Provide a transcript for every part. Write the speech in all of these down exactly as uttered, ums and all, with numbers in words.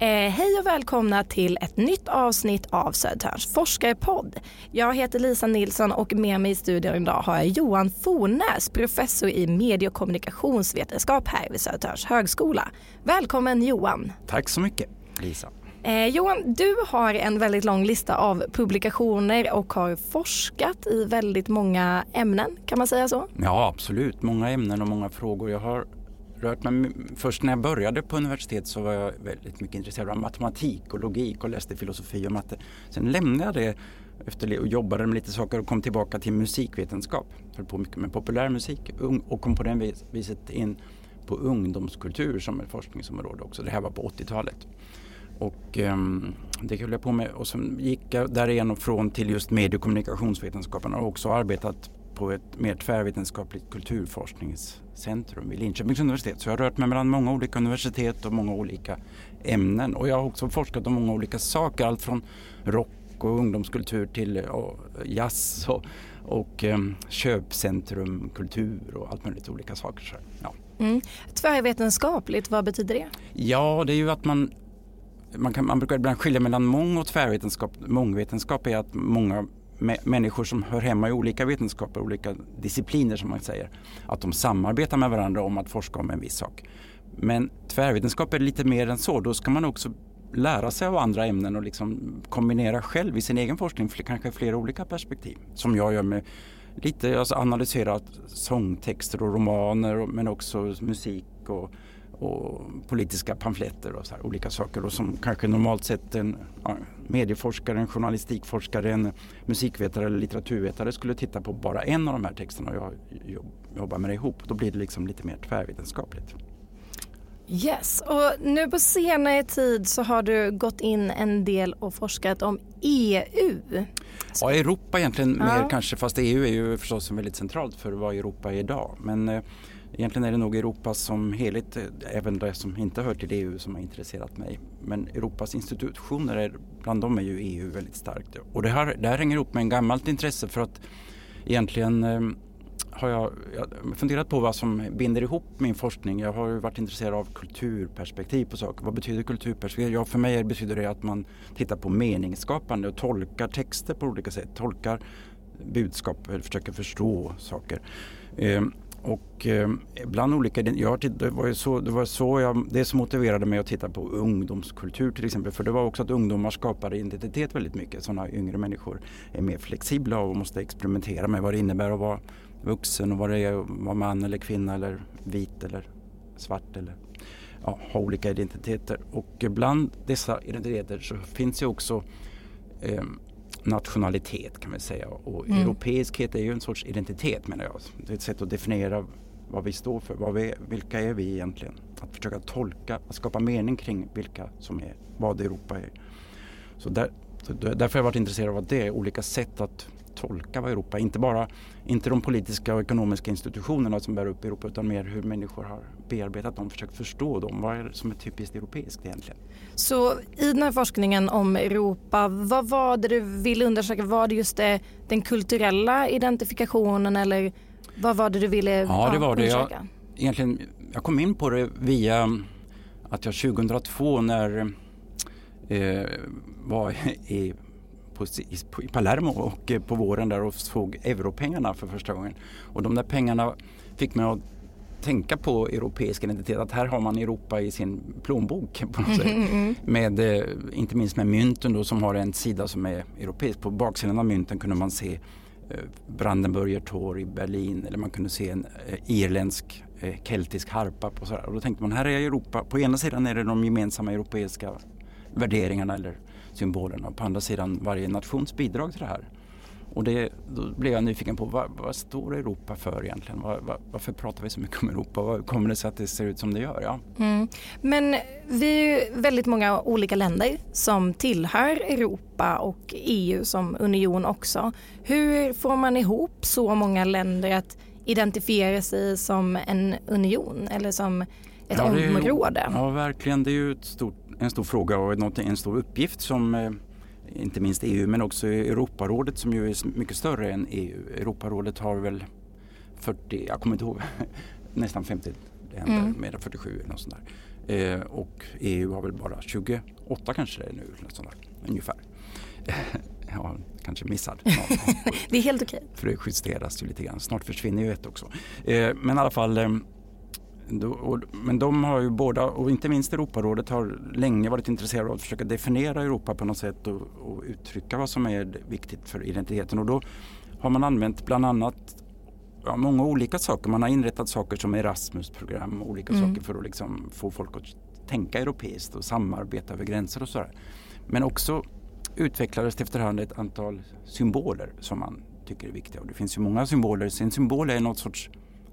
Eh, hej och välkomna till ett nytt avsnitt av Södertörns forskarpodd. Jag heter Lisa Nilsson och med mig i studion idag har jag Johan Fornäs, professor i medie- och kommunikationsvetenskap här vid Södertörns högskola. Välkommen Johan. Tack så mycket Lisa. Eh, Johan, du har en väldigt lång lista av publikationer och har forskat i väldigt många ämnen, kan man säga så? Ja, absolut. Många ämnen och många frågor. Jag har rört mig, först när jag började på universitet så var jag väldigt mycket intresserad av matematik och logik och läste filosofi och matte. Sen lämnade jag det efter och jobbade med lite saker och kom tillbaka till musikvetenskap. Höll på mycket med populärmusik och kom på den viset in på ungdomskultur som ett forskningsområde också. Det här var på åttiotalet. Och um, det höll jag på med och sen gick jag därigenom från till just medie- och kommunikationsvetenskapen och också arbetat på ett mer tvärvetenskapligt kulturforskningscentrum vid Linköpings universitet. Så jag har rört mig mellan många olika universitet och många olika ämnen. Och jag har också forskat om många olika saker, allt från rock och ungdomskultur till och jazz och, och um, köpcentrumkultur och allt möjligt olika saker. Så, ja. Mm. Tvärvetenskapligt, vad betyder det? Ja, det är ju att man Man, kan, man brukar ibland skilja mellan mång- och tvärvetenskap. Mångvetenskap är att många mä- människor som hör hemma i olika vetenskaper, olika discipliner som man säger, att de samarbetar med varandra om att forska om en viss sak. Men tvärvetenskap är lite mer än så. Då ska man också lära sig av andra ämnen och liksom kombinera själv i sin egen forskning för kanske flera olika perspektiv. Som jag gör med lite alltså analyserat sångtexter och romaner men också musik och och politiska pamfletter och så här, olika saker och som kanske normalt sett en ja, medieforskare, en journalistikforskare, en musikvetare eller litteraturvetare skulle titta på bara en av de här texterna och jag jobbar med det ihop. Då blir det liksom lite mer tvärvetenskapligt. Yes, och nu på senare tid så har du gått in en del och forskat om E U. Ja, Europa egentligen ja. mer kanske, fast E U är ju förstås väldigt centralt för vad Europa är idag. Men eh, egentligen är det nog Europa som helhet, även det som inte hör till E U som har intresserat mig. Men Europas institutioner, är, bland dem är ju E U väldigt starkt. Och det här, det här hänger ihop med en gammalt intresse för att egentligen eh, har jag, jag funderat på vad som binder ihop min forskning. Jag har ju varit intresserad av kulturperspektiv på saker. Vad betyder kulturperspektiv? Ja, för mig betyder det att man tittar på meningsskapande och tolkar texter på olika sätt. Tolkar budskap, försöker förstå saker. Eh, Och eh, bland olika, jag, det var ju så, det var så jag, det som motiverade mig att titta på ungdomskultur till exempel. För det var också att ungdomar skapar identitet väldigt mycket. Sådana yngre människor är mer flexibla och måste experimentera med vad det innebär att vara vuxen och vad det är att vara man eller kvinna eller vit eller svart eller ja, ha olika identiteter. Och bland dessa identiteter så finns ju också eh, nationalitet kan man säga och mm. europeiskhet är ju en sorts identitet menar jag. Det är ett sätt att definiera vad vi står för, vad vi, vilka är vi egentligen. Att försöka tolka, att skapa mening kring vilka som är, vad Europa är. Så, där, så därför har jag varit intresserad av att det är olika sätt att tolka vad Europa är. Inte bara inte de politiska och ekonomiska institutionerna som bär upp Europa utan mer hur människor har bearbetat dem, försökt förstå dem. Vad är det som är typiskt europeiskt egentligen? Så i den här forskningen om Europa, vad var det du ville undersöka? Var det just det, den kulturella identifikationen eller vad var det du ville ja, det var det. undersöka? Jag, egentligen, jag kom in på det via att jag tjugohundratvå när eh, var i På, i Palermo och på våren där och såg europengarna för första gången. Och de där pengarna fick mig att tänka på europeisk identitet. Att här har man Europa i sin plånbok på något sätt. Mm, mm. Med, inte minst med mynten då, som har en sida som är europeisk. På baksidan av mynten kunde man se Brandenburger Tor i Berlin eller man kunde se en irländsk keltisk harpa. På sådär. Och då tänkte man här är Europa. På ena sidan är det de gemensamma europeiska värderingarna eller symbolerna och på andra sidan varje nations bidrag till det här. Och det, då blev jag nyfiken på vad, vad står Europa för egentligen? Var, var, varför pratar vi så mycket om Europa? Vad kommer det sig att det ser ut som det gör? Ja. Mm. Men vi är ju väldigt många olika länder som tillhör Europa och E U som union också. Hur får man ihop så många länder att identifiera sig som en union eller som ett ja, område? Är, ja, verkligen. Det är ju ett stort, en stor fråga och en stor uppgift som eh, inte minst E U men också Europarådet som ju är mycket större än E U. Europarådet har väl fyrtio, jag kommer inte ihåg, nästan femtio länder, mm. mer än fyrtiosju eller något sånt där. Eh, och E U har väl bara tjugoåtta kanske det är nu, sådär, ungefär. Ja, kanske missad. Det är helt okej. För det justeras ju lite grann. Snart försvinner ju ett också. Eh, men i alla fall, eh, då, och, men de har ju båda, och inte minst Europarådet har länge varit intresserade av att försöka definiera Europa på något sätt och, och uttrycka vad som är viktigt för identiteten. Och då har man använt bland annat ja, många olika saker. Man har inrättat saker som Erasmus-program och olika mm. saker för att liksom få folk att tänka europeiskt och samarbeta över gränser och sådär. Men också utvecklades efterhand ett antal symboler som man tycker är viktiga. Och det finns ju många symboler. En symbol är något sorts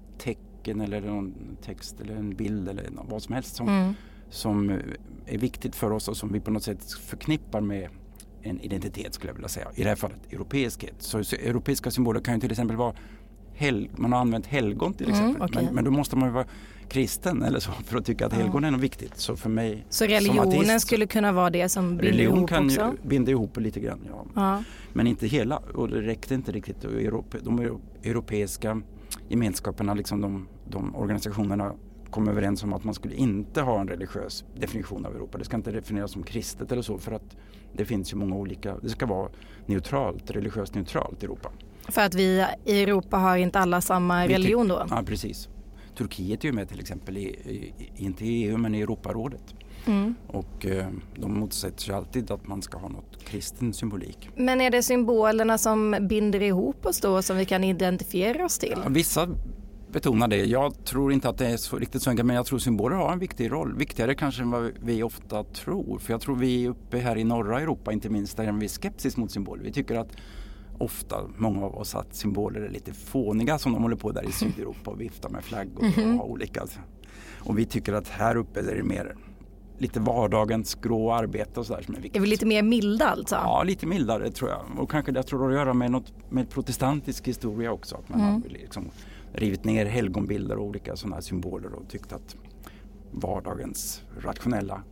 tecken eller någon text eller en bild eller vad som helst som, mm. som är viktigt för oss och som vi på något sätt förknippar med en identitet, skulle jag vilja säga. I det här fallet europeiskhet. Så, så europeiska symboler kan ju till exempel vara hel, man har använt helgon till exempel. Mm, okay. men, men då måste man ju vara kristen eller så för att tycka att helgon är något viktigt. Så för mig så religionen artist, skulle kunna vara det som binder religion ihop kan också? Ju binda ihop lite grann, ja. ja. Men inte hela. Och det räckte inte riktigt. Europe, de europeiska gemenskaperna, liksom de, de organisationerna kom överens om att man skulle inte ha en religiös definition av Europa. Det ska inte definieras som kristet eller så, för att det finns ju många olika, det ska vara neutralt, religiöst neutralt Europa. För att vi i Europa har inte alla samma religion då? Ja, precis. Turkiet är ju med till exempel, i, i, inte i E U men i Europarådet. Mm. Och eh, de motsätter sig alltid att man ska ha något kristen symbolik. Men är det symbolerna som binder ihop oss då som vi kan identifiera oss till? Ja, vissa betonar det. Jag tror inte att det är så riktigt så enkelt, men jag tror symboler har en viktig roll. Viktigare kanske än vad vi ofta tror. För jag tror vi är uppe här i norra Europa, inte minst, där är en viss skepsis mot symboler. Vi tycker att ofta, många av oss, att symboler är lite fåniga som de håller på där i Sydeuropa och viftar med flaggor mm-hmm. och har olika. Och vi tycker att här uppe är det mer lite vardagens grå arbete och sådär som är viktigt. Är vi lite mer milda alltså? Ja, lite mildare tror jag. Och kanske det tror det har att göra med något med protestantisk historia också. Att man mm. har liksom rivit ner helgonbilder och olika sådana här symboler och tyckt att vardagens rationella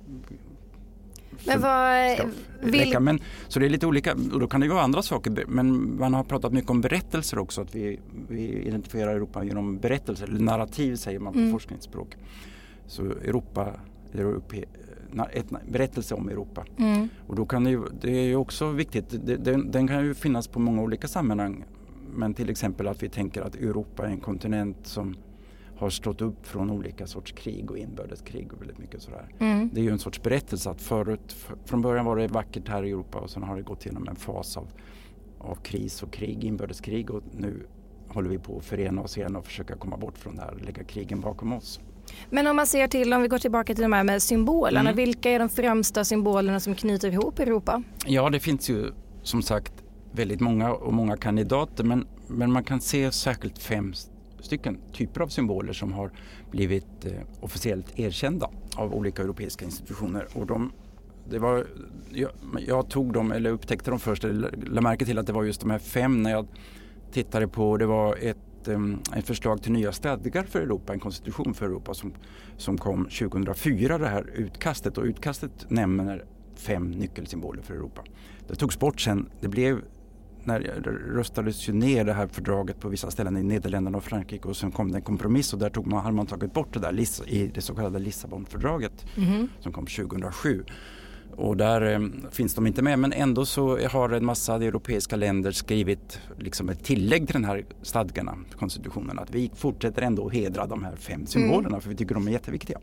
Men vad vill... men, så det är lite olika, och då kan det ju vara andra saker, men man har pratat mycket om berättelser också, att vi, vi identifierar Europa genom berättelser, eller narrativ säger man på mm. forskningsspråk. Så Europa, Europa ett, berättelse om Europa. Mm. Och då kan det ju, det är ju också viktigt, det, den, den kan ju finnas på många olika sammanhang, men till exempel att vi tänker att Europa är en kontinent som har stått upp från olika sorts krig och inbördeskrig och väldigt mycket sådär. Mm. Det är ju en sorts berättelse att förut, från början var det vackert här i Europa och sen har det gått igenom en fas av, av kris och krig, inbördeskrig, och nu håller vi på att förena oss igen och försöka komma bort från det här, lägga krigen bakom oss. Men om man ser till, om vi går tillbaka till de här med symbolerna, mm. vilka är de främsta symbolerna som knyter ihop Europa? Ja, det finns ju som sagt väldigt många och många kandidater, men, men man kan se särskilt fem stycken typer av symboler som har blivit eh, officiellt erkända av olika europeiska institutioner. Och de, det var, jag, jag tog dem, eller upptäckte dem först, eller lade märke till att det var just de här fem när jag tittade på, det var ett, um, ett förslag till nya stadgar för Europa, en konstitution för Europa som, som kom tjugohundrafyra, det här utkastet, och utkastet nämner fem nyckelsymboler för Europa. Det togs bort sen, det blev när det röstades ju ner det här fördraget på vissa ställen i Nederländerna och Frankrike, och sen kom det en kompromiss och där tog man, hade man tagit bort det där i det så kallade Lissabonfördraget mm-hmm. som kom tjugohundrasju. Och där eh, finns de inte med, men ändå så har en massa europeiska länder skrivit liksom ett tillägg till den här stadgarna, konstitutionen, att vi fortsätter ändå att hedra de här fem symbolerna mm. för vi tycker de är jätteviktiga.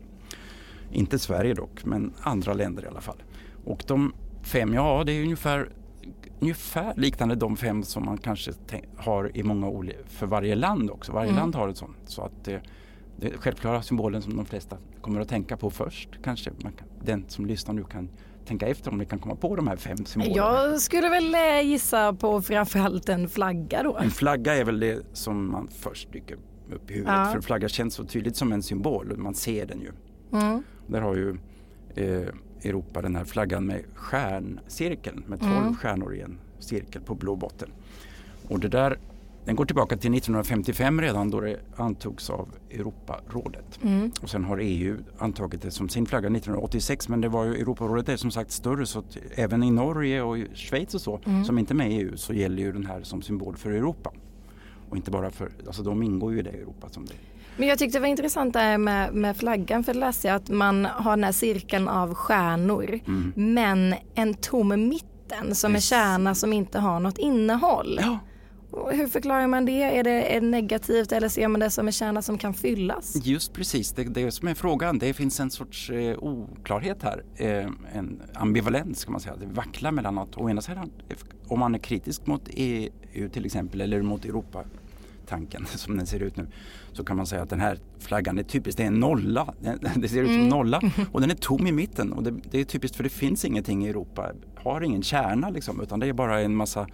Inte Sverige dock, men andra länder i alla fall. Och de fem, ja det är ungefär ungefär liknande de fem som man kanske tänk, har i många olika, för varje land också. Varje mm. land har ett sånt. Så att det, det är självklara symbolen som de flesta kommer att tänka på först. Kanske man kan, den som lyssnar nu kan tänka efter om ni kan komma på de här fem symbolerna. Jag skulle väl gissa på framförallt en flagga då. En flagga är väl det som man först dyker upp i huvudet. Ja. För en flagga känns så tydligt som en symbol. Man ser den ju. Mm. Där har ju eh, Europa den här flaggan med stjärncirkeln med tolv mm. stjärnor i en cirkel på blå botten. Och det där, den går tillbaka till nittonhundrafemtiofem redan, då det antogs av Europarådet. Mm. Och sen har E U antagit det som sin flagga nittonhundraåttiosex, men det var ju Europarådet är som sagt större, så att även i Norge och i Schweiz och så, mm. som inte är med i E U, så gäller ju den här som symbol för Europa. Och inte bara för, alltså de ingår ju i det Europa som det. Men jag tyckte det var intressant där med, med flaggan, för det läste jag att man har den här cirkeln av stjärnor, mm. men en tom mitten som Precis. är kärna som inte har något innehåll. Ja. Hur förklarar man det? Är det är det negativt eller ser man det som en kärna som kan fyllas? Just precis, det, det som är frågan. Det finns en sorts eh, oklarhet här. Eh, en ambivalens kan man säga. Det vacklar mellan att å ena sidan, om man är kritisk mot E U till exempel eller mot Europa-tanken som den ser ut nu, så kan man säga att den här flaggan är typiskt, det är en nolla. Det ser ut som en nolla och den är tom i mitten. Och det, det är typiskt för det finns ingenting i Europa. Har ingen kärna liksom, utan det är bara en massa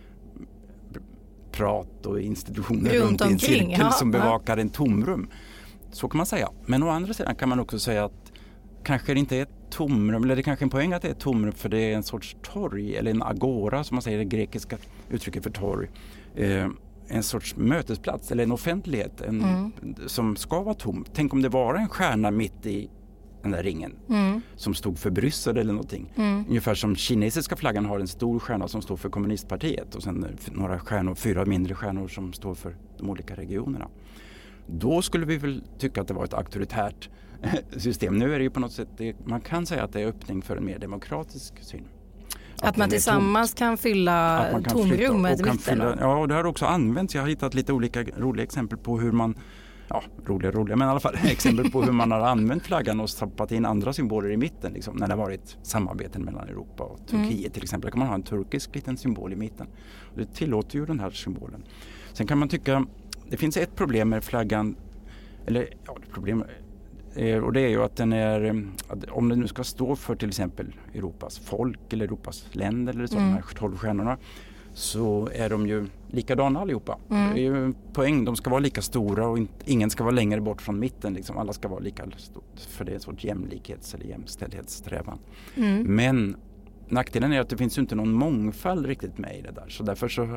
prat och institutioner runt, runt i en cirkel ja, som bevakar ja. en tomrum. Så kan man säga. Men å andra sidan kan man också säga att kanske det inte är ett tomrum, eller det kanske är en poäng att det är ett tomrum för det är en sorts torg eller en agora som man säger, det grekiska uttrycket för torg. Eh, en sorts mötesplats eller en offentlighet en, mm. som ska vara tom. Tänk om det var en stjärna mitt i den där ringen mm. som stod för Bryssel eller någonting. Mm. Ungefär som kinesiska flaggan har en stor stjärna som står för kommunistpartiet och sen några stjärnor, fyra mindre stjärnor som står för de olika regionerna. Då skulle vi väl tycka att det var ett auktoritärt system. Nu är det ju på något sätt, det, man kan säga att det är öppning för en mer demokratisk syn. Att, att man tillsammans kan fylla man kan tomrummet i mitten. Ja, och det har också använts. Jag har hittat lite olika roliga exempel på hur man Ja, roliga, roliga, men i alla fall exempel på hur man har använt flaggan och stoppat in andra symboler i mitten liksom, när det har varit samarbeten mellan Europa och Turkiet mm. till exempel. Där kan man ha en turkisk liten symbol i mitten. Och det tillåter ju den här symbolen. Sen kan man tycka, det finns ett problem med flaggan, eller ja, det problem, och det är ju att den är, att om den nu ska stå för till exempel Europas folk eller Europas länder eller så, mm. de här tolv stjärnorna, så är de ju likadana allihopa. Mm. Det är ju en poäng, de ska vara lika stora och inte, ingen ska vara längre bort från mitten. Liksom. Alla ska vara lika stora, för det är en sorts jämlikhets- eller jämställdhetssträvan. Mm. Men nackdelen är att det finns ju inte någon mångfald riktigt med i det där. Så därför så,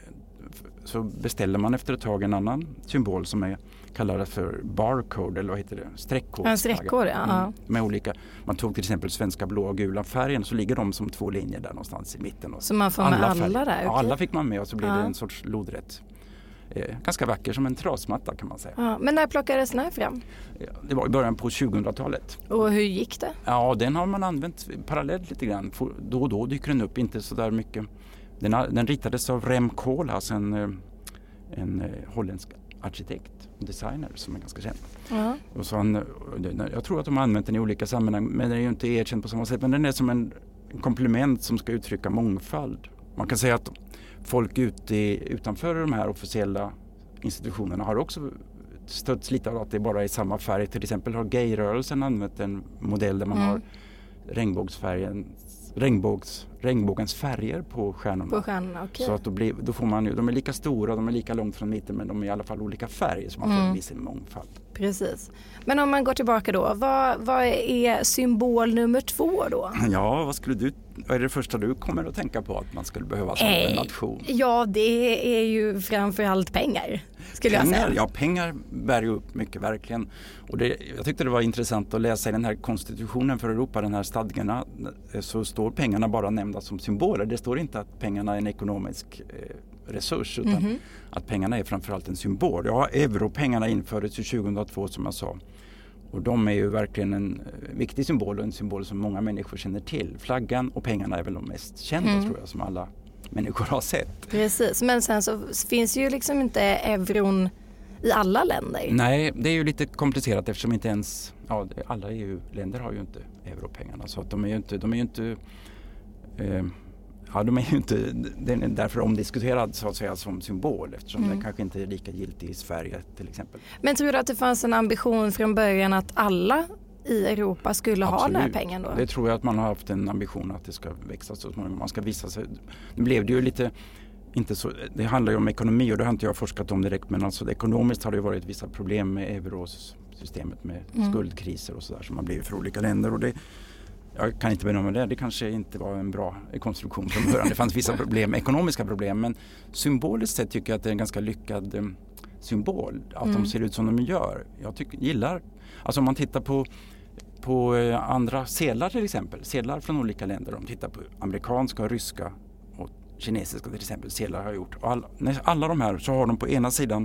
så beställer man efter ett tag en annan symbol som är kallad för barcode, eller vad heter det? Streckkod. En streckkod, ja. Mm. Med olika, man tog till exempel svenska blå och gula färgen, så ligger de som två linjer där någonstans i mitten. Och så man får alla med alla färger. Där? Okay. Ja, alla fick man med och så blir ja. det en sorts lodrätt. Eh, ganska vacker, som en trasmatta kan man säga. Ja, men när plockades den här fram? Ja, det var i början på tjugohundratalet. Och hur gick det? Ja, den har man använt parallellt lite grann. Då och då dyker den upp, inte så där mycket. Den, den ritades av Rem Koolhaas, en, en, en holländsk arkitekt och designer som är ganska känd. Uh-huh. Och så han, jag tror att de har använt den i olika sammanhang, men den är ju inte erkänd på samma sätt. Men den är som en, en komplement som ska uttrycka mångfald. Man kan säga att folk ute i, utanför de här officiella institutionerna har också stötts lite av att det bara är samma färg. Till exempel har gayrörelsen använt en modell där man mm. har regnbågsfärgen regnbågs, regnbågens färger på stjärnorna. På stjärnorna, okay. Så att då, blir, då får man ju, de är lika stora, de är lika långt från mitten, men de är i alla fall olika färger så man får mm. en viss mångfald. Precis. Men om man går tillbaka då, vad, vad är symbol nummer två då? Ja, vad skulle du, vad är det första du kommer att tänka på att man skulle behöva som eh, en nation? Ja, det är ju framförallt pengar, skulle pengar, jag säga. Ja, pengar bär ju upp mycket verkligen. Och det, jag tyckte det var intressant att läsa i den här konstitutionen för Europa, den här stadgarna, så står pengarna bara nämnda som symboler. Det står inte att pengarna är en ekonomisk eh, resurs, utan mm-hmm. att pengarna är framförallt en symbol. Ja, europengarna infördes ju tjugohundratvå som jag sa. Och de är ju verkligen en viktig symbol och en symbol som många människor känner till. Flaggan och pengarna är väl de mest kända mm. tror jag, som alla människor har sett. Precis, men sen så finns ju liksom inte euron i alla länder. Nej, det är ju lite komplicerat eftersom inte ens, ja, alla E U-länder har ju inte europengarna, så att de är ju inte, de är ju inte eh, ja, de är ju inte, den är därför omdiskuterad så att säga som symbol, eftersom mm. den kanske inte är lika giltig i Sverige till exempel. Men tror du att det fanns en ambition från början att alla i Europa skulle Absolut. ha den här pengen då? Det tror jag att man har haft en ambition att det ska växa så småningom. Man ska visa sig. Nu blev det ju lite, inte så, det handlar ju om ekonomi och det har inte jag forskat om direkt, men alltså ekonomiskt har det ju varit vissa problem med eurosystemet med mm. skuldkriser och sådär som har blivit för olika länder, och det jag kan inte bedöma det. Det kanske inte var en bra konstruktion från början. Det fanns vissa problem, ekonomiska problem, men symboliskt sett tycker jag att det är en ganska lyckad eh, symbol. Att mm. de ser ut som de gör. Jag tycker, gillar, alltså om man tittar på, på eh, andra sedlar till exempel, sedlar från olika länder, de tittar på amerikanska och ryska och kinesiska till exempel selar har gjort. Och all, alla de här så har de på ena sidan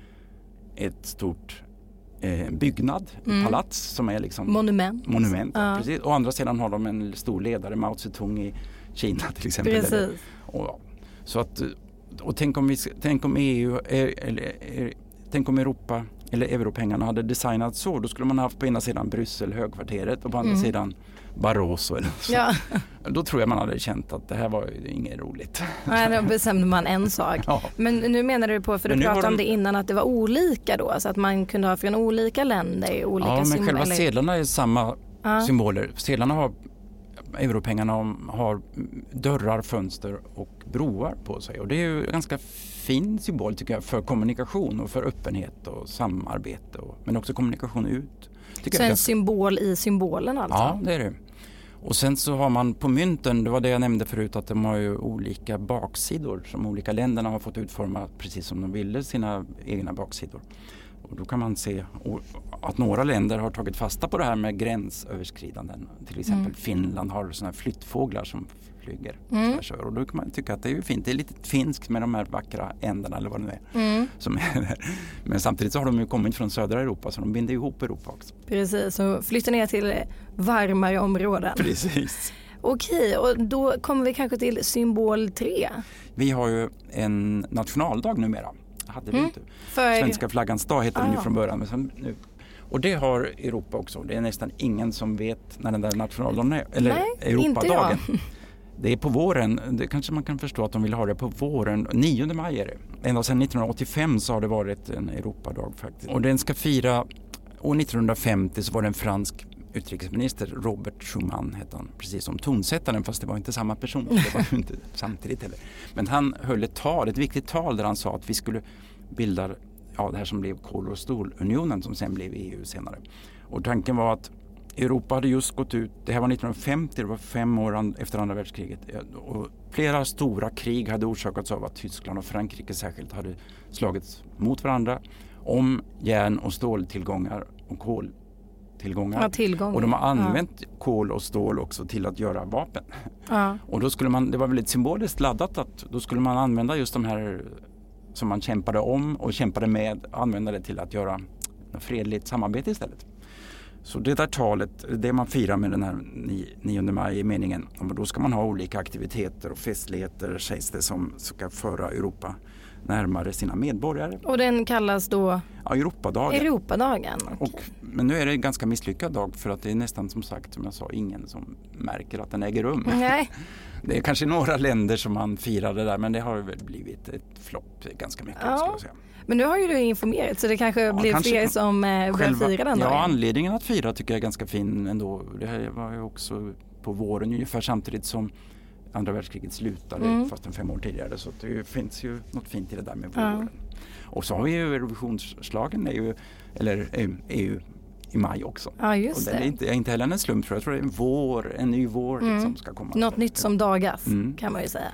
ett stort eh, byggnad, mm. palats som är liksom monument. monument ja. Precis. Och andra sidan har de en stor ledare, Mao Zedong i Kina till exempel. Precis. Eller, och, så att, och tänk om, vi, tänk om E U eller, eller, tänk om Europa eller europengarna hade designat så, då skulle man ha haft på ena sidan Bryssel, högkvarteret och på andra mm. sidan Barroso eller så. Ja. Då tror jag man hade känt att det här var inget roligt. Nej, då bestämde man en sak. Ja. Men nu menar du på, för du pratade om det innan, att det var olika då, så att man kunde ha från olika länder olika ja, symboler. Ja, men själva sedlarna är samma ja. symboler. Sedlarna har, europengarna har dörrar, fönster och broar på sig. Och det är ju en ganska fin symbol tycker jag för kommunikation och för öppenhet och samarbete. Och, men också kommunikation ut. Så en jag. symbol i symbolen alltså? Ja, det är det. Och sen så har man på mynten, det var det jag nämnde förut, att de har ju olika baksidor som olika länderna har fått utforma precis som de ville sina egna baksidor. Och då kan man se att några länder har tagit fasta på det här med gränsöverskridanden. Till exempel mm. Finland har såna här flyttfåglar som flyger. Mm. Och då kan man tycka att det är ju fint. Det är lite finskt med de här vackra ändarna eller vad det är. Mm. Som är där. Men samtidigt så har de ju kommit från södra Europa så de binder ihop Europa också. Precis, så flyttar ner till varmare områden. Precis. Okej, och då kommer vi kanske till symbol tre. Vi har ju en nationaldag numera. Hade vi mm. inte. För... Svenska flaggans dag heter ah. den ju från början. Men sen, nu. Och det har Europa också. Det är nästan ingen som vet när den där nationaldagen är. Eller Nej, Europadagen. inte jag. Det är på våren. Det kanske man kan förstå att de vill ha det på våren. nionde maj är det. Ända sedan nittonhundraåttiofem så har det varit en Europadag faktiskt. Och den ska fira... År nittonhundrafemtio så var det en fransk utrikesminister, Robert Schuman hette han, precis som tonsättaren, fast det var inte samma person. Det var inte samtidigt heller. Men han höll ett tal, ett viktigt tal där han sa att vi skulle bilda ja, det här som blev kol- och stålunionen som sen blev E U senare. Och tanken var att Europa hade just gått ut, det här var nittonhundrafemtio, det var fem år efter andra världskriget. Och flera stora krig hade orsakats av att Tyskland och Frankrike särskilt hade slagits mot varandra om järn- och ståltillgångar och koltillgångar. Ja, tillgångar. Och de har använt ja. kol och stål också till att göra vapen. Ja. Och då skulle man, det var väldigt symboliskt laddat att då skulle man använda just de här som man kämpade om och kämpade med, använda det till att göra fredligt samarbete istället. Så det där talet, det man firar med den här nionde maj i meningen, då ska man ha olika aktiviteter och festligheter sägs det som ska föra Europa närmare sina medborgare. Och den kallas då? Ja, Europadagen. Europadagen. Och, men nu är det en ganska misslyckad dag för att det är nästan som sagt, som jag sa, ingen som märker att den äger rum. Nej. Det är kanske några länder som man firar det där, men det har väl blivit ett flopp ganska mycket. Ja. Ska jag säga. Men nu har ju du informerat så det kanske ja, blir kanske fler som eh, vill fira den dagen. Ja, anledningen att fira tycker jag är ganska fin ändå. Det här var ju också på våren ungefär samtidigt som andra världskriget slutade, mm. fast en fem år tidigare. Så det finns ju något fint i det där med våren. Ja. Och så har vi ju revisionsslagen, är ju, eller E U i maj också. Ja, just och det. Det är inte, inte heller en slump, tror jag. Jag tror det är en vår, en ny vår mm. liksom ska komma. Något nytt som dagas mm. kan man ju säga.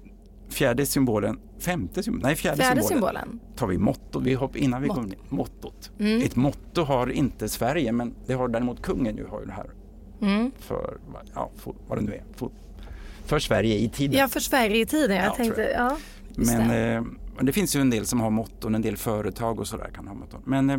Fjärde symbolen, femte symbolen, nej fjärde, fjärde symbolen, symbolen tar vi motto. Vi hopp, innan vi Mott. kommer mottot. Mm. Ett motto har inte Sverige, men det har däremot kungen ju har ju det här. Mm. För, ja, för, vad det nu är. För, för Sverige i tiden. Ja, för Sverige i tiden. Jag ja, tänkte, jag. ja. Men det. Eh, det finns ju en del som har motton, en del företag och sådär kan ha motton. Men eh,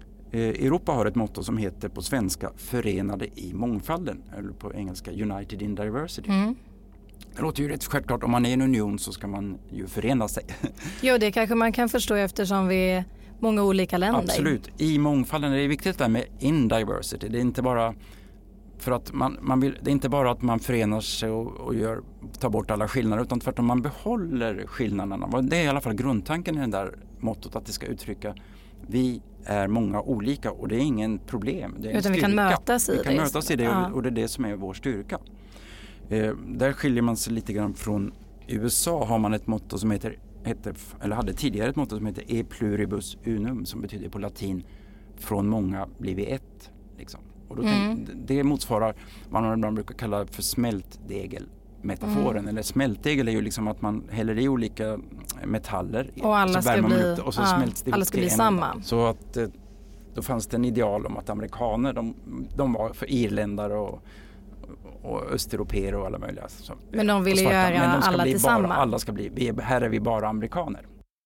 Europa har ett motto som heter på svenska förenade i mångfalden, eller på engelska United in Diversity. Mm. Det låter ju rätt självklart, om man är en union så ska man ju förena sig. Jo, det kanske man kan förstå eftersom vi är många olika länder. Absolut, i mångfalden är det viktigt där med in diversity. Det är inte bara för att man, man vill, det är inte bara att man förenar sig och, och gör, tar bort alla skillnader, utan tvärtom man behåller skillnaderna. Det är i alla fall grundtanken i det där mottot, att det ska uttrycka vi är många olika och det är ingen problem. Det är utan vi kan mötas i det. Vi kan mötas i det ja. och det är det som är vår styrka. Eh, där skiljer man sig lite grann från U S A. Har man ett motto som heter, heter eller hade tidigare ett motto som heter E pluribus unum, som betyder på latin från många blir vi ett. Liksom. Och då mm. tänk, det motsvarar vad man ibland brukar kalla för smältdegelmetaforen. Mm. Eller smältdegel är ju liksom att man häller i olika metaller och alla ska bli, det, och så ja, smälts det alla ska bli samma. Så att då fanns det en ideal om att amerikaner de, de var för irländare och och östeuropeer och alla möjliga. Så, men de vill ju göra men de ska alla bli tillsammans. Bara, alla ska bli, vi är, här är vi bara amerikaner.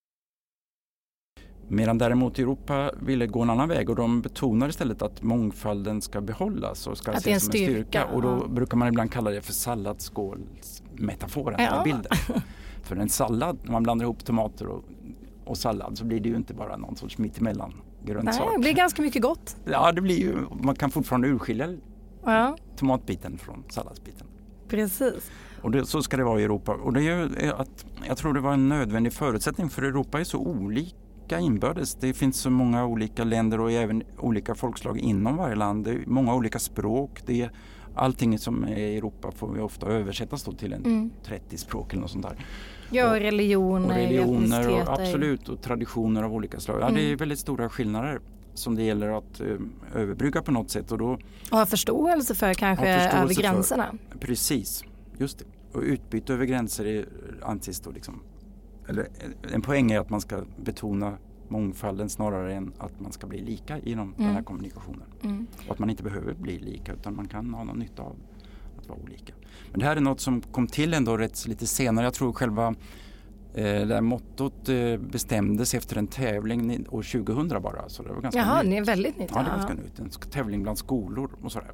Medan däremot Europa ville gå en annan väg och de betonar istället att mångfalden ska behållas och ska att ses som en styrka. styrka. Och då ja. brukar man ibland kalla det för salladsskålsmetaforen, ja. bilden. För en sallad, när man blandar ihop tomater och, och sallad så blir det ju inte bara någon sorts mittemellan grönsak. Nej, det blir ganska mycket gott. Ja, det blir ju, man kan fortfarande urskilja ja. tomatbiten från salladsbiten. Precis. Och det, så ska det vara i Europa. Och det är att, jag tror det var en nödvändig förutsättning för Europa är så olika inbördes. Det finns så många olika länder och även olika folkslag inom varje land. Det är många olika språk. Det är, allting som är i Europa får vi ofta översättas då till en mm. trettio språk eller något sånt där. Ja, och religioner, och religioner och absolut, och traditioner av olika slag. Ja, mm. Det är väldigt stora skillnader som det gäller att ö, överbrygga på något sätt. Och, då, och ha förståelse för kanske förståelse över gränserna. För, precis, just det. Och utbyte över gränser är anses då liksom, eller en poäng är att man ska betona mångfalden snarare än att man ska bli lika inom mm. den här kommunikationen. Mm. Och att man inte behöver bli lika utan man kan ha någon nytta av att vara olika. Men det här är något som kom till ändå rätt lite senare. Jag tror själva eh, det här mottot eh, bestämdes efter en tävling år tjugohundra bara. Så det var ganska Jaha, nytt. det är väldigt nytt. Ja, det var ganska nytt. En tävling bland skolor och sådär.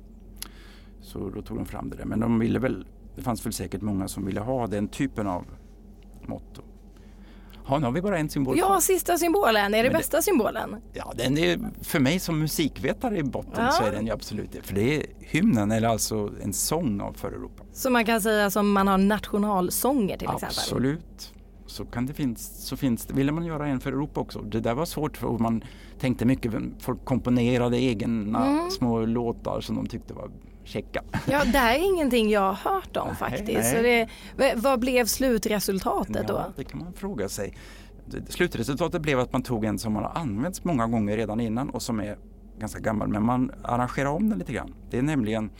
Så då tog de fram det där. Men de ville väl, det fanns väl säkert många som ville ha den typen av motto. Ja, nu har vi bara en symbol. Ja, sista symbolen. Är det, det bästa symbolen? Ja, den är för mig som musikvetare i botten ja. så är den ju absolut det. För det är hymnen, eller alltså en sång av för Europa. Så man kan säga som man har nationalsånger till absolut. exempel? Absolut. Så kan det finnas, så finns det. Ville man göra en för Europa också. Det där var svårt för man tänkte mycket, folk komponerade egna mm. små låtar som de tyckte var checka. Ja, det här är ingenting jag har hört om faktiskt. Nej. Så det, vad blev slutresultatet då? Ja, det kan man fråga sig. Slutresultatet blev att man tog en som har använts många gånger redan innan och som är ganska gammal, men man arrangerar om den lite grann. Det är nämligen,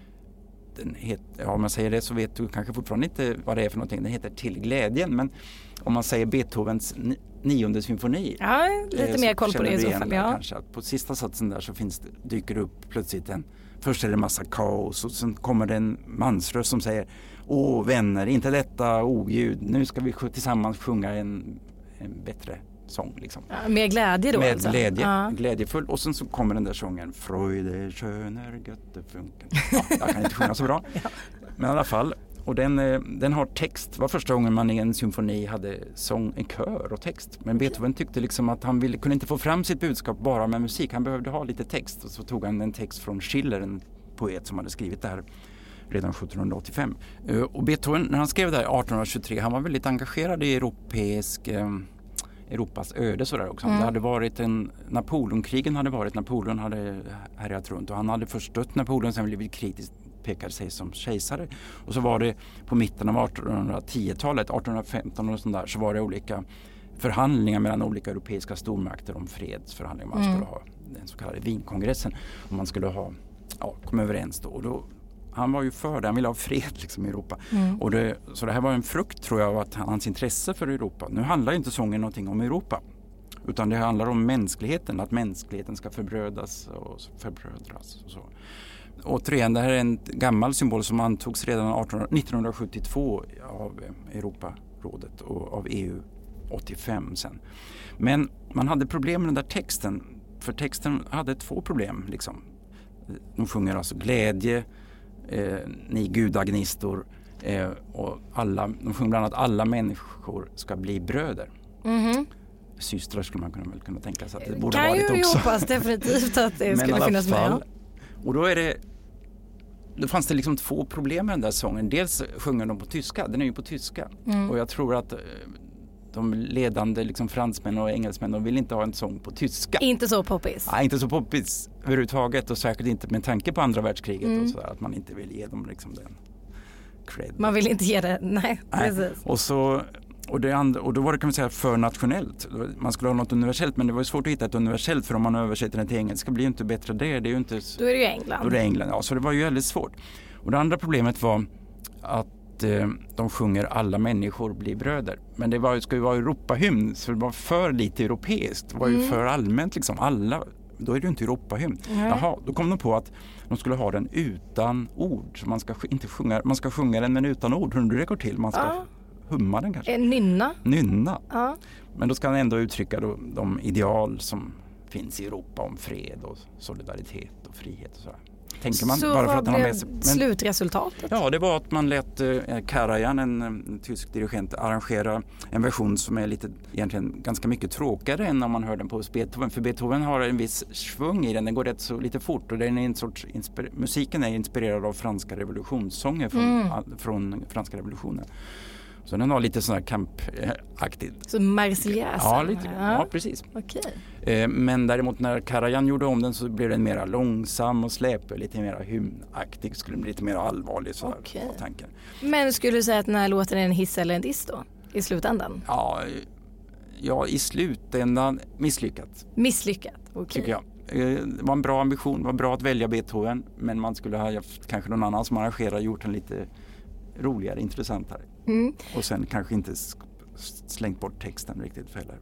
den heter, ja, om man säger det så vet du kanske fortfarande inte vad det är för någonting. Den heter Till glädjen, men om man säger Beethovens ni, nionde symfoni. Ja, lite eh, mer koll på det i så fall. Ja. Kanske, att på sista satsen där så finns det, dyker det upp plötsligt en, först är det massa kaos och sen kommer det en mansröst som säger: åh vänner, inte detta oljud, nu ska vi tillsammans sjunga en, en bättre sång liksom. Ja, med glädje då med alltså? Glädje, ja. Glädjefull. Och sen så kommer den där sången Freude, schöner, Göttefunken. Ja, jag kan inte sjunga så bra. ja. Men i alla fall, och den, den har text. Det var första gången man i en symfoni hade sång, en kör och text. Men Beethoven tyckte liksom att han ville, kunde inte få fram sitt budskap bara med musik. Han behövde ha lite text. Och så tog han en text från Schiller, en poet som hade skrivit det här redan sjuttonhundraåttiofem. Och Beethoven, när han skrev det här artonhundratjugotre, han var väldigt engagerad i europeisk... Europas öde sådär också. Mm. Det hade varit en, Napoleonkrigen hade varit, Napoleon hade härjat runt och han hade först stött Napoleon, sen blivit kritiskt, pekade sig som kejsare. Och så var det på mitten av artonhundratio-talet, artonhundrafemton och sånt där, så var det olika förhandlingar mellan olika europeiska stormakter om fredsförhandlingar. Man mm. skulle ha den så kallade Wienkongressen och man skulle ha, ja, komma överens då. Och då han var ju för det, han ville ha fred liksom i Europa. Mm. Och det, så det här var en frukt tror jag av att hans intresse för Europa. Nu handlar inte sången någonting om Europa. Utan det handlar om mänskligheten, att mänskligheten ska förbrödas och förbrödras. Och så. Återigen, det här är en gammal symbol som antogs redan nittonhundrasjuttiotvå av Europarådet och av E U åttiofem sen. Men man hade problem med den där texten. För texten hade två problem liksom. De sjunger alltså glädje, Eh, ni gudagnistor eh, och alla, de sjunger bland annat alla människor ska bli bröder. Mm-hmm. Systrar skulle man kunna, väl kunna tänka sig att det borde kan varit ju också. Hoppas definitivt att det skulle finnas fall, med. Och då är det då fanns det liksom två problem med den där sången. Dels sjunger de på tyska, den är ju på tyska. Mm. Och jag tror att de ledande liksom fransmän och engelsmän, de vill inte ha en sång på tyska. Inte så poppis. Nej, inte så poppis överhuvudtaget och säkert inte med tanke på andra världskriget mm. och sådär, att man inte vill ge dem liksom den cred. Man vill inte ge det, nej, nej. Precis. Och, så, och, det andra, och då var det kan man säga för nationellt. Man skulle ha något universellt, men det var ju svårt att hitta ett universellt för om man översätter den till engelska blir ju inte bättre det. Det är ju inte, då är det ju England. Då är det England, ja, så det var ju väldigt svårt. Och det andra problemet var att de sjunger alla människor blir bröder. Men det var, ska ju vara Europahymn så det var för lite europeiskt. Det var ju mm. för allmänt liksom. Alla då är det ju inte Europahymn. Mm. Jaha, då kom de på att de skulle ha den utan ord. Så man ska inte sjunga, man ska sjunga den men utan ord. Hur det går till, man ska ja. humma den kanske. Nynna. Nynna. Ja. Men då ska den ändå uttrycka då, de ideal som finns i Europa om fred och solidaritet och frihet och sådär. Tänker man, så bara för vad att han blev har med, men, slutresultatet? Ja, det var att man lät eh, Karajan, en, en tysk dirigent, arrangera en version som är lite, egentligen ganska mycket tråkigare än om man hör den på Beethoven. För Beethoven har en viss svung i den, den går rätt så lite fort och den är en sorts inspir- musiken är inspirerad av franska revolutionssånger från, mm. a, från franska revolutionen. Så den har lite sån här kampaktigt. Så Marseillaise? Ja, lite, ja. ja, precis. Okay. Eh, men däremot när Karajan gjorde om den så blev den mer långsam och släpig, lite mer hymnaktig, skulle bli lite mer allvarlig så här, okay. var tanken. Men skulle du säga att den här låten är en hiss eller en diss då? I slutändan? Ja, ja i slutändan misslyckat. Misslyckat, okej. Okay. Tycker jag. Eh, det var en bra ambition, det var bra att välja Beethoven, men man skulle ha haft kanske någon annan som arrangerar gjort den lite roligare, intressantare. Mm. Och sen kanske inte slängt bort texten riktigt heller.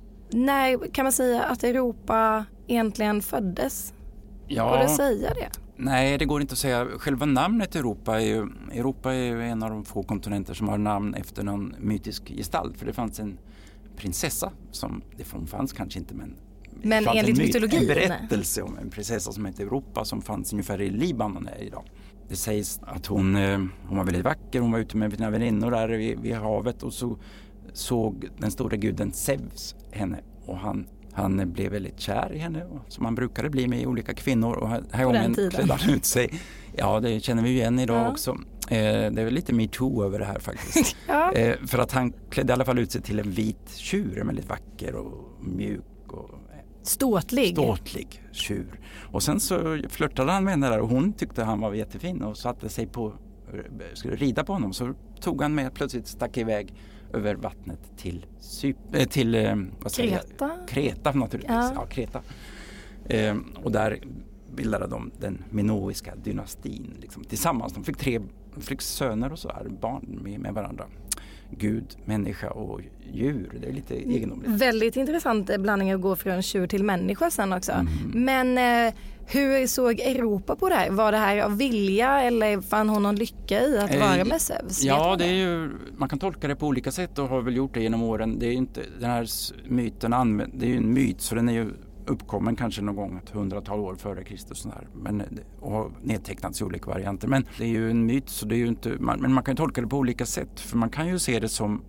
När kan man säga att Europa egentligen föddes? Ja, går det att säga det? Nej, det går inte att säga. Själva namnet Europa är ju, Europa är ju en av de få kontinenter som har namn efter någon mytisk gestalt. För det fanns en prinsessa som, det fanns kanske inte men Men enligt en mytologin? En berättelse om en prinsessa som heter Europa som fanns ungefär i Libanon idag. Det sägs att hon, hon var väldigt vacker, hon var ute med sina väninnor där vid, vid havet och så såg den stora guden Zeus henne och han, han blev väldigt kär i henne som man brukade bli med olika kvinnor och här, här gången klädde han ut sig. Ja, det känner vi igen idag ja. också. Eh, det är väl lite MeToo över det här faktiskt. ja. eh, för att han klädde i alla fall ut sig till en vit tjur, väldigt vacker och mjuk och Ståtlig. Ståtlig tjur. Och sen så flörtade han med henne där och hon tyckte han var jättefin och satte sig på, skulle rida på honom. Så tog han med plötsligt stack iväg över vattnet till, Cyp- till vad säger Kreta. Jag? Kreta naturligtvis. Ja. Ja, Kreta. Eh, och där bildade de den minoiska dynastin liksom, tillsammans. De fick tre de fick söner och så här, barn med, med varandra. Gud, människa och djur. Det är lite egendomligt. Väldigt intressant blandning att gå från tjur till människa sen också. Mm. Men eh, hur såg Europa på det här? Var det här av vilja eller fann hon någon lycka i att eh, vara med Zeus? Ja, det är ju, man kan tolka det på olika sätt och har väl gjort det genom åren. Det är ju inte, den här myten använd, det är ju en myt så den är ju uppkommen kanske någon gång ett hundratal år före Kristus och, men, och har nedtecknats i olika varianter. Men det är ju en myt så det är ju inte, man, men man kan tolka det på olika sätt för man kan ju se det som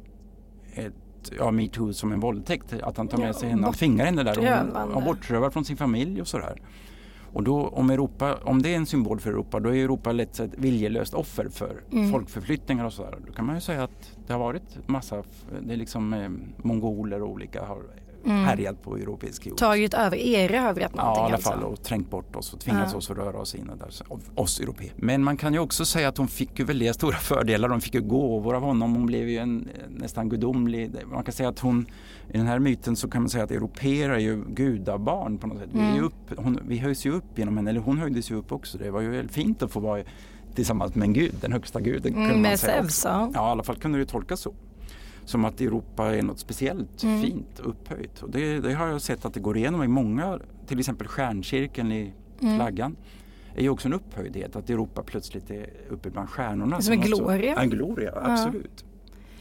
ett, ja, MeToo som en våldtäkt att han tar med sig henne, han tvingar henne där och, och bortrövar från sin familj och sådär. Och då om Europa, om det är en symbol för Europa då är Europa lätt ett viljelöst offer för mm. folkförflyttningar och sådär. Då kan man ju säga att det har varit massa, det är liksom eh, mongoler och olika har Mm. härjat på europeisk jord. Tagit över, erövrat någonting. Ja, i alla alltså. fall och trängt bort oss och tvingat ja. oss att röra oss in där, oss europeer. Men man kan ju också säga att hon fick ju väldigt stora fördelar. Hon fick ju gåvor av honom. Hon blev ju en nästan gudomlig. Man kan säga att hon, i den här myten så kan man säga att europeer är ju gudabarn på något sätt. Mm. Vi, är upp, hon, vi höjs ju upp genom henne, eller hon höjdes ju upp också. Det var ju väldigt fint att få vara tillsammans med en gud, den högsta guden. Mm, kunde man med säga Zeus, ja. ja, i alla fall kunde det ju tolkas så. Som att Europa är något speciellt mm. fint upphöjt. Och det, det har jag sett att det går igenom i många, till exempel stjärncirkeln i mm. flaggan. är ju också en upphöjdhet att Europa plötsligt är uppe bland stjärnorna. Som en gloria. En gloria, absolut. Ja.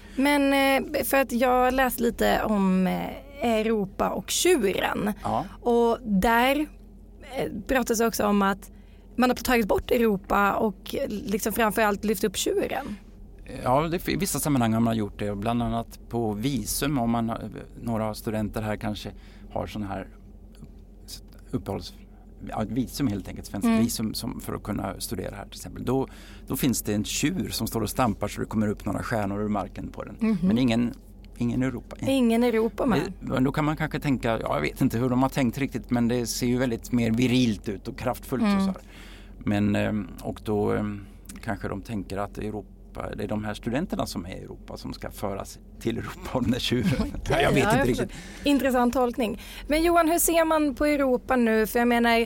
Men för att jag läste lite om Europa och tjuren. Ja. Och där pratas också om att man har tagit bort Europa och liksom framförallt lyft upp tjuren. Ja, det, i vissa sammanhang har man gjort det. Bland annat på visum. Om man, några studenter här kanske har sån här uppehålls... Ja, ett visum helt enkelt, svensk mm. visum som för att kunna studera här till exempel. Då, då finns det en tjur som står och stampar så det kommer upp några stjärnor ur marken på den. Mm-hmm. Men ingen, ingen Europa. Ingen Europa med. Det, då kan man kanske tänka, ja, jag vet inte hur de har tänkt riktigt, men det ser ju väldigt mer virilt ut och kraftfullt mm. och så här. Men, och då kanske de tänker att Europa, det är de här studenterna som är i Europa som ska föras till Europa av den där tjuren. Okay, jag vet ja, inte jag riktigt. Intressant tolkning. Men Johan, hur ser man på Europa nu? För jag menar,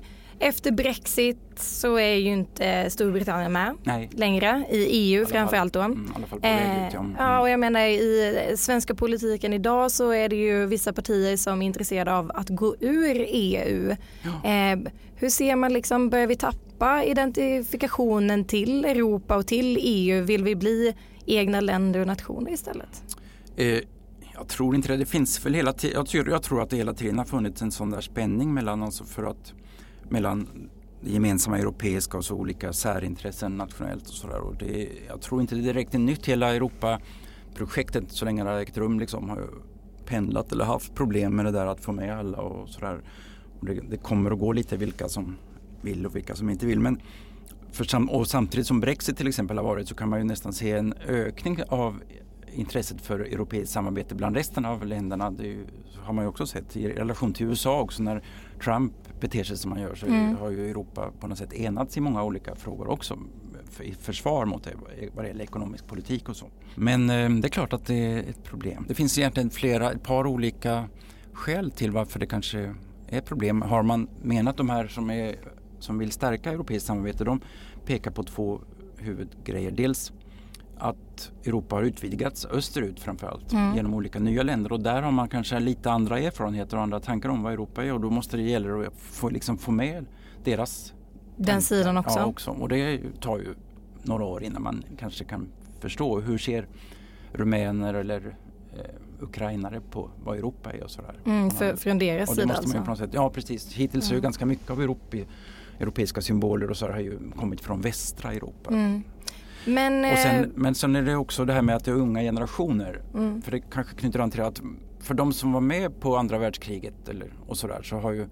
Efter Brexit så är ju inte Storbritannien med Nej. längre i E U framförallt då. Mm, i alla fall på väg ut, ja. Mm. Ja, och jag menar i svenska politiken idag så är det ju vissa partier som är intresserade av att gå ur E U. Ja. Eh, hur ser man liksom, börjar vi tappa identifikationen till Europa och till E U? Vill vi bli egna länder och nationer istället? Eh. Jag tror inte det. Det finns väl hela tiden, jag tror, jag tror att det hela tiden har funnits en sån där spänning mellan, alltså för att, mellan det gemensamma europeiska och så olika särintressen nationellt och sådär. Och det, jag tror inte det är direkt nytt. Hela Europa-projektet så länge det har ägt rum liksom, har pendlat eller haft problem med det där att få med alla och sådär. Och det, det kommer att gå lite vilka som vill och vilka som inte vill. Men för sam- och samtidigt som Brexit till exempel har varit så kan man ju nästan se en ökning av intresset för europeiskt samarbete bland resten av länderna. Det är ju, har man ju också sett i relation till U S A också. När Trump beter sig som man gör så mm. har ju Europa på något sätt enats i många olika frågor också. För, i försvar mot det, vad det gäller ekonomisk politik och så. Men eh, det är klart att det är ett problem. Det finns egentligen flera, ett par olika skäl till varför det kanske är ett problem. Har man menat de här som, är, som vill stärka europeiskt samarbete, de pekar på två huvudgrejer. Dels att Europa har utvidgats österut framförallt mm. genom olika nya länder och där har man kanske lite andra erfarenheter och andra tankar om vad Europa är och då måste det gälla att få, liksom, få med deras den tankar. sidan också. Ja, också. Och det tar ju några år innan man kanske kan förstå hur ser rumäner eller eh, ukrainare på vad Europa är och sådär. Mm, för, från deras och sida måste man alltså. På något sätt, ja precis, hittills mm. är ju ganska mycket av Europa, europeiska symboler och så har ju kommit från västra Europa. Mm. Men, och sen, men sen är det också det här med att det är unga generationer. Mm. För det kanske knyter an till att för de som var med på andra världskriget eller, och sådär så har ju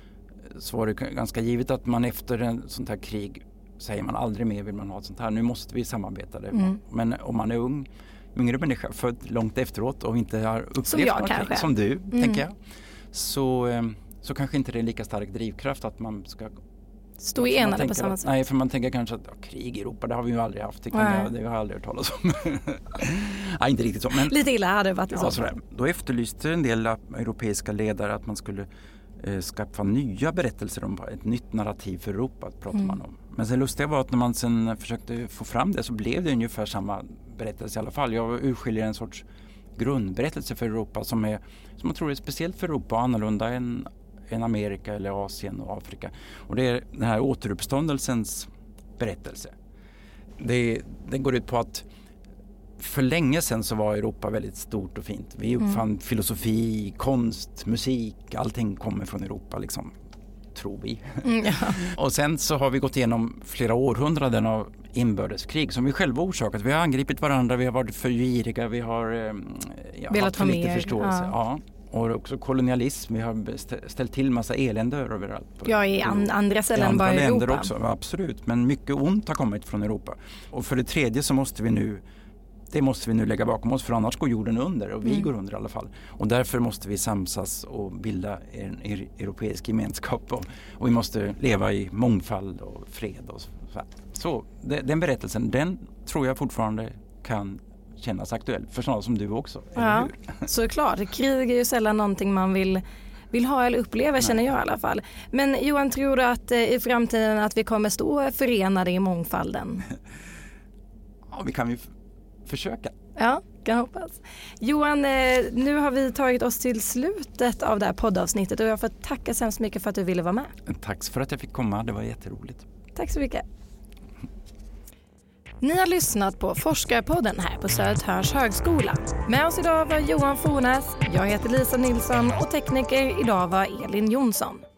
så var det ganska givet att man efter en sånt här krig säger man aldrig mer vill man ha ett sånt här. Nu måste vi samarbeta. Det. Mm. Men om man är ung, yngre människa född långt efteråt och inte har upplevt som jag något kanske. Som du, mm. tänker jag. Så, så kanske inte det är lika stark drivkraft att man ska stå enade på samma sätt. Nej, för man tänker kanske att ja, krig i Europa, det har vi ju aldrig haft. Det, kan jag, det har jag aldrig hört talas om. Nej, inte riktigt så. Men, lite illa hade det varit i ja, så fall. Då efterlyste en del europeiska ledare att man skulle eh, skaffa nya berättelser om ett nytt narrativ för Europa, pratar mm. man om. Men sen lustiga var att när man sen försökte få fram det så blev det ungefär samma berättelse i alla fall. Jag urskiljer en sorts grundberättelse för Europa som, är, som jag tror är speciellt för Europa och annorlunda än än Amerika eller Asien och Afrika. Och det är den här återuppståndelsens berättelse. Det, det går ut på att för länge sedan så var Europa väldigt stort och fint. Vi uppfann mm. filosofi, konst, musik, allting kommer från Europa liksom, tror vi. Mm, ja. Och sen så har vi gått igenom flera århundraden av inbördeskrig som vi själva orsakat. Vi har angripit varandra, vi har varit för giriga, vi har ja, velat ha lite mer. Förståelse. Ja. Ja. Och också kolonialism. Vi har ställt till massa elände överallt. Ja, i an- andra ställen än bara i länder Europa. Också, absolut. Men mycket ont har kommit från Europa. Och för det tredje så måste vi nu, det måste vi nu lägga bakom oss för annars går jorden under och vi mm. går under i alla fall. Och därför måste vi samsas och bilda en europeisk gemenskap och, och vi måste leva i mångfald och fred och så. Så det, den berättelsen, den tror jag fortfarande kan kännas aktuell för sådana som du också, eller ja, hur? Såklart. Krig är ju sällan någonting man vill, vill ha eller uppleva, Nej. känner jag i alla fall. Men Johan, tror du att eh, i framtiden att vi kommer stå förenade i mångfalden? Ja, vi kan ju f- försöka. Ja, kan hoppas. Johan, eh, nu har vi tagit oss till slutet av det här poddavsnittet och jag får tacka så hemskt mycket för att du ville vara med. Tack för att jag fick komma, det var jätteroligt. Tack så mycket. Ni har lyssnat på Forskarpodden här på Södertörns högskola. Med oss idag var Johan Fornäs, jag heter Lisa Nilsson och tekniker idag var Elin Jonsson.